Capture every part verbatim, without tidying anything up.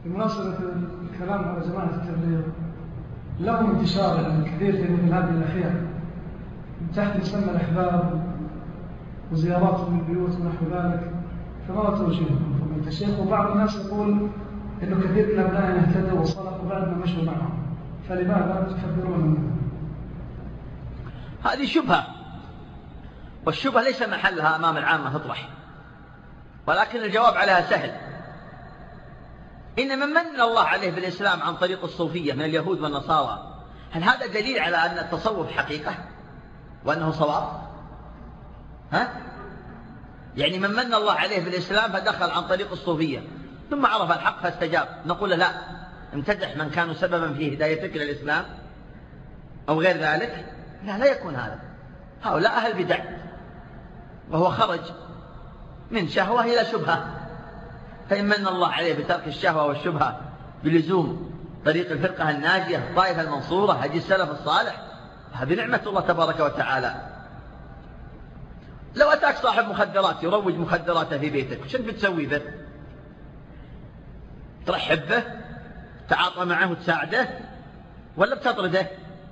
بمناسبة الكلام على جماعة التبليغ، لهم انتشار يعني كثير في مثل هذه الأخيار تحت مسمى الأحباب وزياراتهم للبيوت ونحو ذلك، فما توجيهكم فضيلة الشيخ؟ وبعض الناس يقول إنه كثير من أبنائنا اهتدوا وصلحوا بعد ما مشوا معهم، فلماذا تحذرون منه؟ هذه شبهة، والشبهة ليس محلها أمام العامة تطرح، ولكن الجواب عليها سهل. إن من من الله عليه بالإسلام عن طريق الصوفية من اليهود والنصارى، هل هذا دليل على أن التصوف حقيقة وأنه صواب؟ ها؟ يعني من من الله عليه بالإسلام فدخل عن طريق الصوفية ثم عرف الحق فاستجاب، نقول له لا، امتدح من كانوا سببا في هدايتك إلى الإسلام أو غير ذلك؟ لا، لا يكون هذا. هؤلاء أهل بدع، وهو خرج من شهوة إلى شبهة، فإن من الله عليه بترك الشهوة والشبهة بلزوم طريق الفرقة الناجية الطائفة المنصورة هدي السلف الصالح، هذه نعمة الله تبارك وتعالى. لو أتاك صاحب مخدرات يروج مخدراته في بيتك، شنو بتسوي به؟ ترحب به؟ تعاطى معه وتساعده؟ ولا بتطرده؟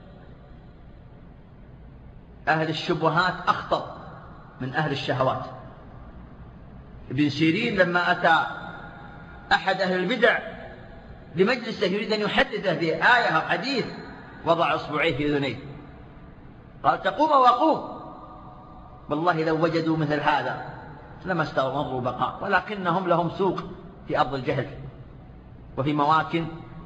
أهل الشبهات أخطر من أهل الشهوات. ابن سيرين لما أتى أحد أهل البدع لمجلسه يريد أن يحدثه بآية أو حديث، وضع إصبعيه في أذنيه قال: تقوم وقوم، والله لو وجدوا مثل هذا لما استغروا بقاء، ولكنهم لهم سوق في أرض الجهل وفي مواكن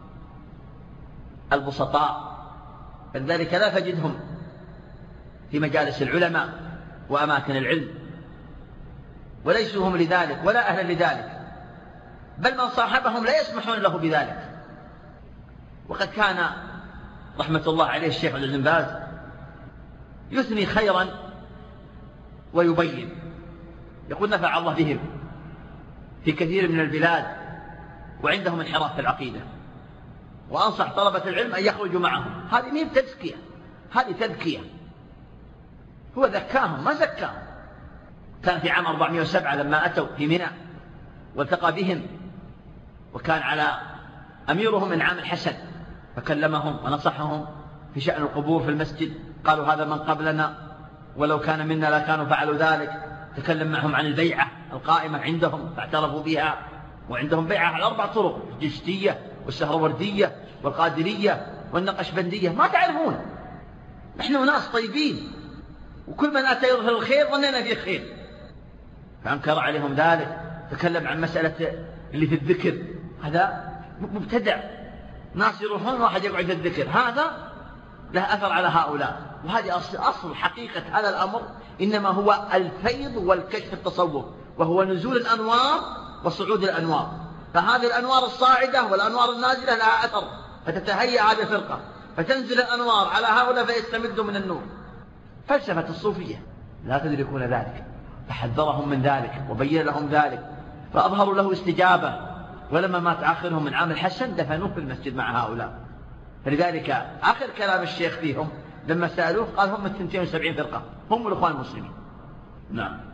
البسطاء، فلذلك لا تجدهم في مجالس العلماء وأماكن العلم، وليسوا هم لذلك ولا أهل لذلك، بل من صاحبهم لا يسمحون له بذلك. وقد كان رحمة الله عليه الشيخ عبد بن باز يثني خيرا ويبين، يقول: نفع الله بهم في كثير من البلاد وعندهم انحراف في العقيدة، وأنصح طلبة العلم أن يخرجوا معهم. هذه مين تزكية، هذه تذكية، هو ذكاهم ما زكاهم. كان في عام أربعمائة وسبعة لما أتوا في منى والتقى بهم، وكان على أميرهم إنعام الحسن، فكلمهم ونصحهم في شأن القبور في المسجد. قالوا: هذا من قبلنا ولو كان منا لكانوا فعلوا ذلك. تكلم معهم عن البيعة القائمة عندهم فاعترفوا بها، وعندهم بيعة على أربع طرق: الجشتية والسهروردية والقادرية والنقشبندية. ما تعرفون، نحن ناس طيبين، وكل من أتى يظهر الخير ظننا فيه خير. فأنكر عليهم ذلك. تكلم عن مسألة اللي في الذكر، هذا مبتدع، ناس يروحون واحد يقعد في الذكر، هذا له أثر على هؤلاء. وهذه أصل, أصل حقيقة هذا الأمر، إنما هو الفيض والكشف التصوف، وهو نزول الأنوار وصعود الأنوار. فهذه الأنوار الصاعدة والأنوار النازلة لها أثر، فتتهيأ هذه الفرقة، فتنزل الأنوار على هؤلاء فيستمدوا من النور. فلسفة الصوفية لا تدركون ذلك، فحذرهم من ذلك وبين لهم ذلك، فأظهروا له استجابة. ولما مات آخرهم من عام الحسن دفنوه في المسجد مع هؤلاء. فلذلك آخر كلام الشيخ فيهم لما سألوه قال: هم اثنتين وسبعين فرقة، هم الإخوان المسلمين. نعم.